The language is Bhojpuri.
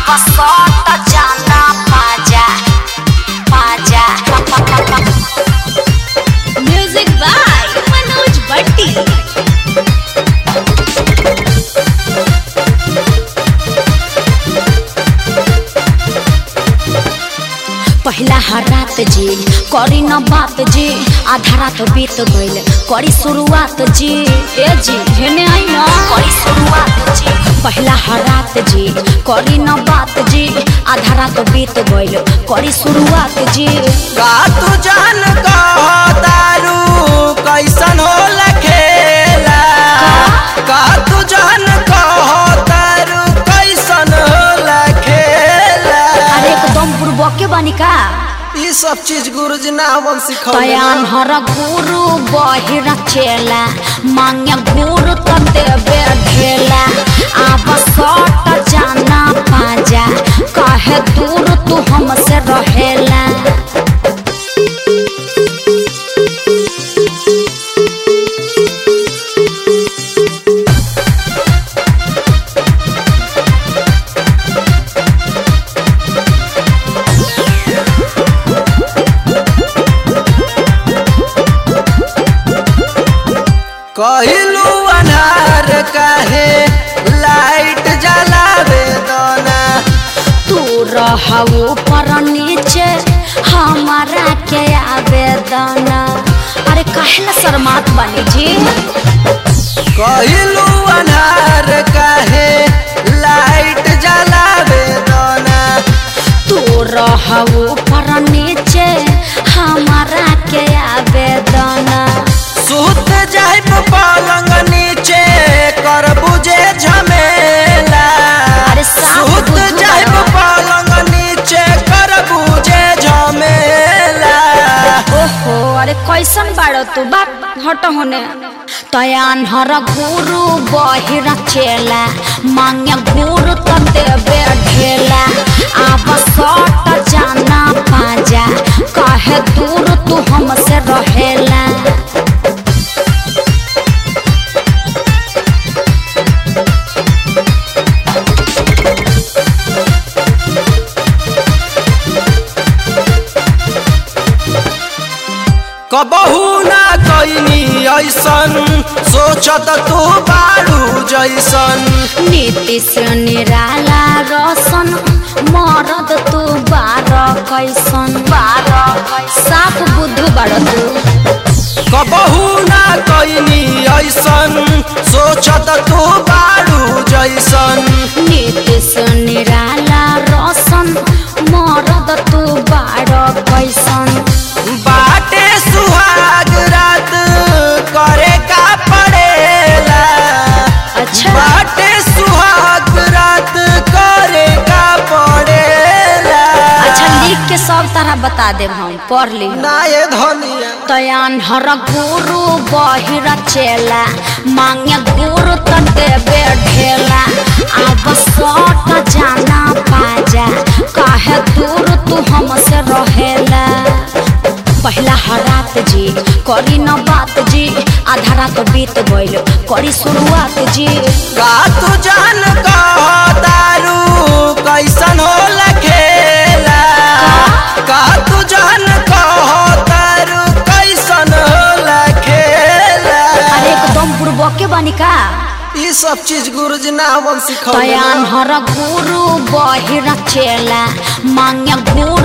बसत जाना पाजा पाजा। Music by Manoj Bhatti. पहला रात जी करी न बात जी, आधा रात बीत गईल करी शुरुआत जी। ए जी हेने आई न करी शुरुआत जी। पहला रात जी करी न बात जी, आधा रात बीत गईल करी शुरुआत जी। का तू जान दारू कैसन होला खेला, का तू जान दारू कैसन होला खेला। अरे एकदम बुड़बके बानी का ये सब चीज गुरुजी नाम सिखौले। तयान हर गुरु बहिर चेला, मांगे गुरु तो देवे ढेला। आब सट जाना पाजा, कहे दूर तू हमसे रहेला। कहिलू अनार काहे लाइट जलावे दोना। तू रहू पर नीचे हमारा के आवेदन। अरे काहे शर्मात बनी जी। कहिलू अनार काहे लाइट जलावे दोना। तू रहू पर नीचे हमारा के आवेदन। सुत जाए पलंग नीचे कर बुझे झमेला। अरे सुत जाए पलंग नीचे कर बुझे झमेला। ओहो अरे कैसन बाड़ो तू बाप हट होने। तयान हर गुरु बहिर चेला, मांगे गुरु तो देवे ढेला। आब सट जाना पाजा, कहे दूर तू हमसे रहेला। कबहू ना कइनी ऐसन, सोचत तू बारू जैसन। नीतीश निराला रोशन, मरद तू बार कैसन। साफ बुद्धू बाड़ तू। कबहू ना कइनी ऐसन, सोचत तू बारू जैसन। नीतीश निराला रोशन, मरद तू बाड़ कैसन। बाटे सुहाग रात करे का पड़ेला। अच्छा बाटे सुहाग रात करे का पड़ेला। अच्छा लिख के सब तरह बता देब हम, पढ़ ली। ना ये धनिया तयान हर गुरु बहिर चेला, मांगे गुरु तो देवे ढेला। आब सट जाना पाजा, कहे दूर तू हमसे रहेला। पहला रात जी करी न बात जी, आधा रात बीत गईल करी शुरुआत जी। का तू जान दारू कैसन होला खेला, का तू जान दारू कैसन होला खेला। अरे एकदम बुड़बके बानी का ये सब चीज गुरुजी नाम सिखौले। तयान हर गुरु बहिर चेला, मांगे गुरु